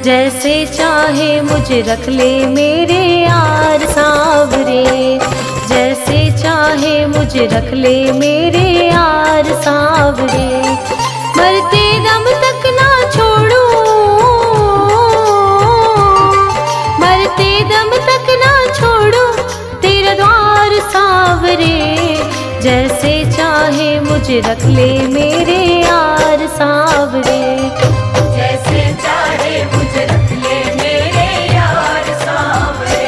जैसे चाहे मुझे रख ले मेरे यार सांवरे, जैसे चाहे मुझे रख ले मेरे यार सांवरे। मरते दम तक ना छोड़ूं, मरते दम तक ना छोड़ूं तेरा द्वार सांवरे, जैसे चाहे मुझे रख ले मेरे यार सांवरे। जैसे चाहे मुझे रख ले मेरे यार सांवरे।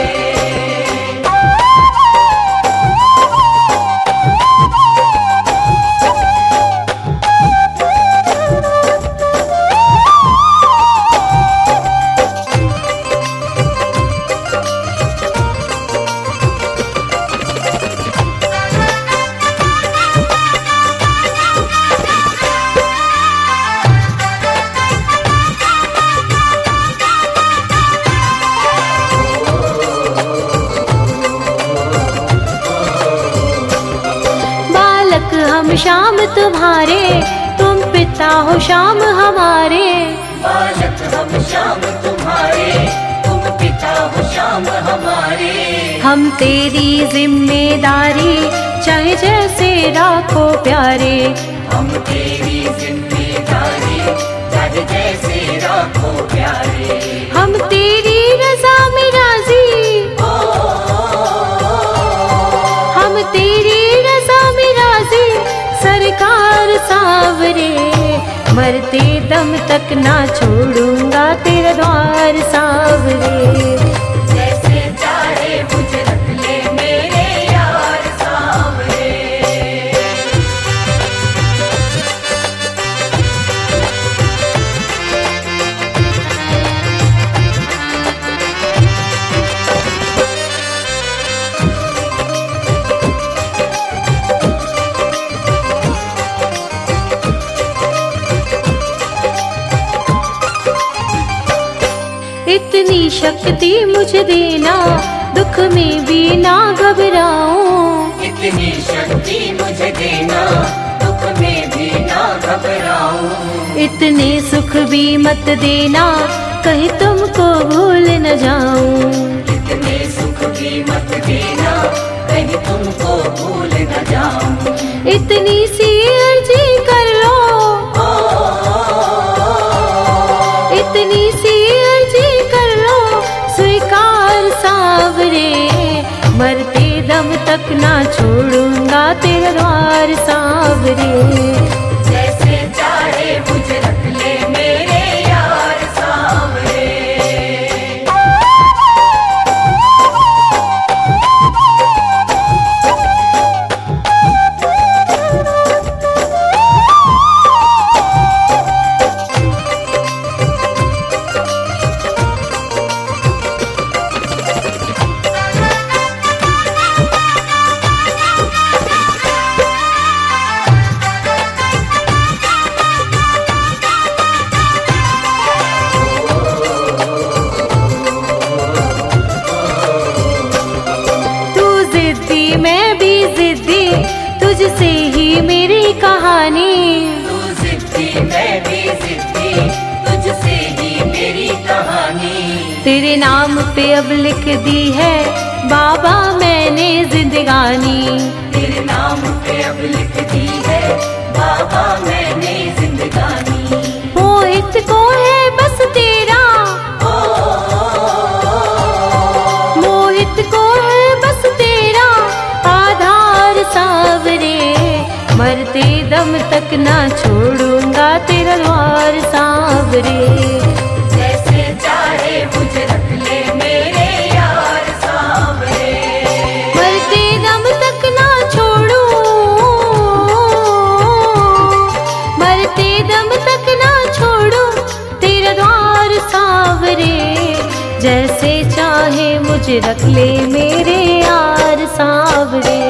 हम शाम तुम्हारे, तुम पिता हो शाम हमारे। बालक हम शाम तुम्हारे, तुम पिता हो शाम हमारे। हम तेरी जिम्मेदारी चाहे जैसे राखो प्यारे, हम तेरी जिम्मेदारी चाहे जैसे राखो प्यारे। हम तेरी रजा में राजी, हम तेरी रजा में राजी सरकार सांवरे। मरते दम तक ना छोड़ूंगा तेरा द्वार सांवरे। जैसे चाहे मुझे रख ले मेरे यार सांवरे। इतनी शक्ति मुझे देना, दुख में भी ना घबराऊं। इतनी शक्ति मुझे देना, दुख में भी ना घबराऊं। इतने सुख भी मत देना, कहीं तुमको भूल न जाऊं। इतने सुख भी मत देना, कहीं तुमको भूल न जाऊं। इतनी सी अर्जी कर लो, इतनी सी अर्जी कर लो स्वीकार सांवरे। मरते दम तक ना छोड़ूंगा तेरा द्वार सांवरे। जैसे चाहे मुझे रख ले मेरे यार सांवरे। मैं भी जिद्दी, तुझसे ही मेरी कहानी। तू जिद्दी मैं भी जिद्दी, तुझसे ही मेरी कहानी। तेरे नाम पे अब लिख दी है बाबा मैंने जिंदगानी। तेरे नाम पे अब लिख दी है बाबा मैंने जिंदगानी। मोहित को है बस तेरा, मोहित को है बस तेरा आधार सांवरे। मरते दम तक ना छोड़ूंगा तेरा द्वार सांवरे। जैसे चाहे मुझे रख ले मेरे यार सांवरे। मरते दम तक ना छोड़ूं, मरते दम तक ना छोड़ूं तेरा द्वार सांवरे। जैसे चाहे मुझे रख ले मेरे यार सांवरे।